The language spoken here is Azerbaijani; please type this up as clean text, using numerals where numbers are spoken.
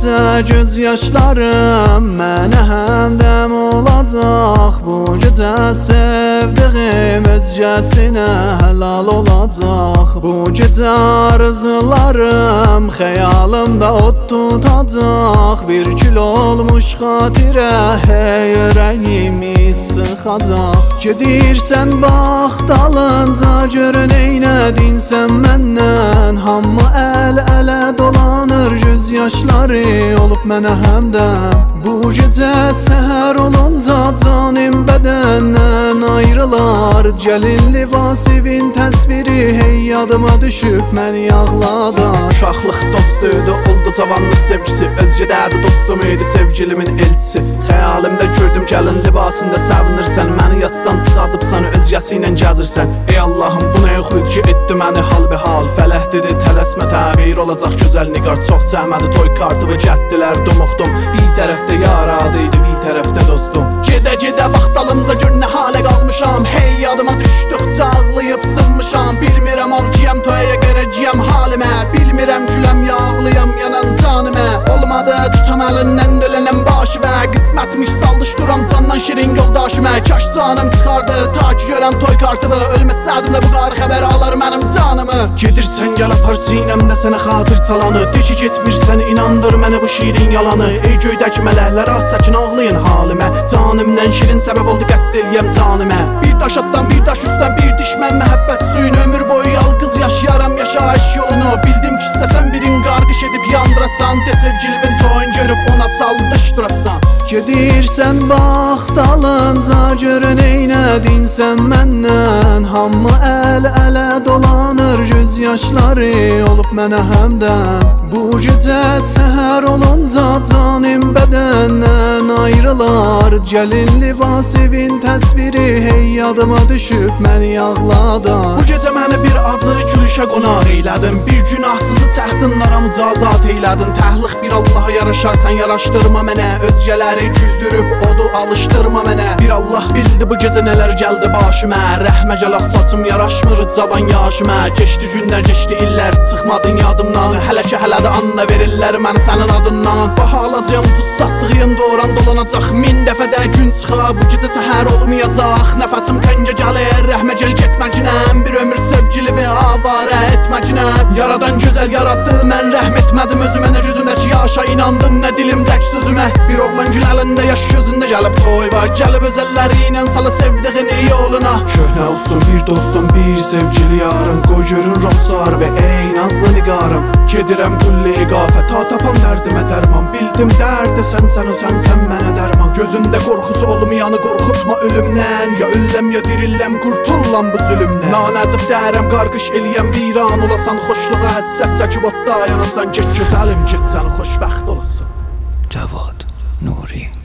gecə göz yaşlarım mənə həmdəm olacaq. Bu gecə sevdiğim özgəsinə helal olacaq. Bu gecə arzularım xəyalımda ot tutacaq. Bir kül olmuş xatirə hey ürəyimi sıxacaq. Gedirsən bax dalınca gör neynədin sən məndən. Hamı əl-ələ dolanır göz yaşları olub mənə həmdəm. Bu gecə səhər olunca canim bədəndən ayrılar. Gəlin libasivin təsviri hey yadıma düşüb məni ağladar. Uşaqlıq dostuydu, oldu cavanlıq sevgisi. Özgədədi dostum idi, sevgilimin elçisi. Xəyalimdə gördüm gəlin libasında səvinirsən. Məni yaddan çıxardıbsan, özgəsi ilə gəzirsən. Ey Allahım, bu nə xüd ki etdi məni hal be hal. Fələh dedi tələsmə, təğyir olacaq gözəl niqar. Çox cəhmədi toy kartı və gəddilər dumuxdum. Bir tərəfdə yaradıydı, bir tərəfdə dostum. Gedə vaxt alınca gör nə halə qalmışam. Hey yadıma düşdükcə ağlayıb sınmışam. Bilmirəm ağcıyam toyaya görəcəyəm halimə. Bilmirəm güləm ya ağlayam yanan canimə. Olmadı tutam əlindən dölənəm başımə. Qismətmiş saldışdıram candan şirin yoldaşımə. Kaş canım çıxardı ta ki görəm toy kartımı. Ölməsədim də bu qarı xəbər alır mənim canımı. Gedirsən gəl apar sinəmdə sənə xatır çalanı. De ki getmirsən inandır mənə bu şirin yalanı. Ey göydəki mələklər at çəkin ağlayın halimə. Canımdan şirin səbəb oldu qəsd eləyəm canimə. Bir daş atdan bir daş üstdən bir dişmən məhəbbət suyunu. Ömür boyu yalqız yaşayaram yaşayış yolunu. Bildim ki istəsən birin qarqış edib yandırasan. De sevgilivin toyun görüb ona saldışdırasan. Gedirsən bax dalınca gör neynədin sən məndən. Hamı əl-ələ dolanır göz yaşları olub mənə həmdəm. Bu gecə səhər olunca canim bədəndən ayrılar. Gəlin libasivin təsviri hey yadıma düşüb məni ağladar. Bu gecə məni bir acı gülüşə qonaq eylədin. Bir günahsızı çəhdinlara mücazat eylədin. Təhlıq bir Allaha yaraşar sən yaraşdırma mənə. Özgələri güldürüb odu alışdırma mənə. Bir Allah bildi bu gecə nələr gəldi başıma. Rəhmə gəl ağ saçım yaraşmır cavan yaşıma. Geçdi günlər geçdi illər çıxmadın yadımdan. Hələ ki hələ də anla verirlər məni sənin adından. Baha alacağım tuz satdığın doğran dolanacaq. Min dəfə də gün çıxa bu gecə səhər olmayacaq. Nəfəsim təngə gəlir rəhmə gəl getməcinəm. Bir ömür sevgilimi avarə etməcinəm. Yaradan gözəl yaratdı mən rəhm etmədim özümə. Nə gözündəki yaşa inandın nə dilimdəki sözümə. Bir oğlan gül əlində yaş gözündə gəlib toy var. Gəlib özəlləri ilə salı sevdiğini yoluna. Köhnə olsun bir dostum bir sevgili yarım. Qoy görün roxsar və ey nazlı niqarım. Gedirəm kulli iqafə ta tapam dərdimə dərman. Bildim dərdə sən o sən mənə dərman. Gözündə qorxusu olmayanı qorxutma ölümdən. Ya ölləm ya dirilləm qurtullam bu zülümdən. Nanəcib dərəm qarqış eləyəm viran olasan. Xoşluğa həssət çəkib otda yanasan. Get gözəlim get sən xoşbəxt olasın. Cavad Nuri.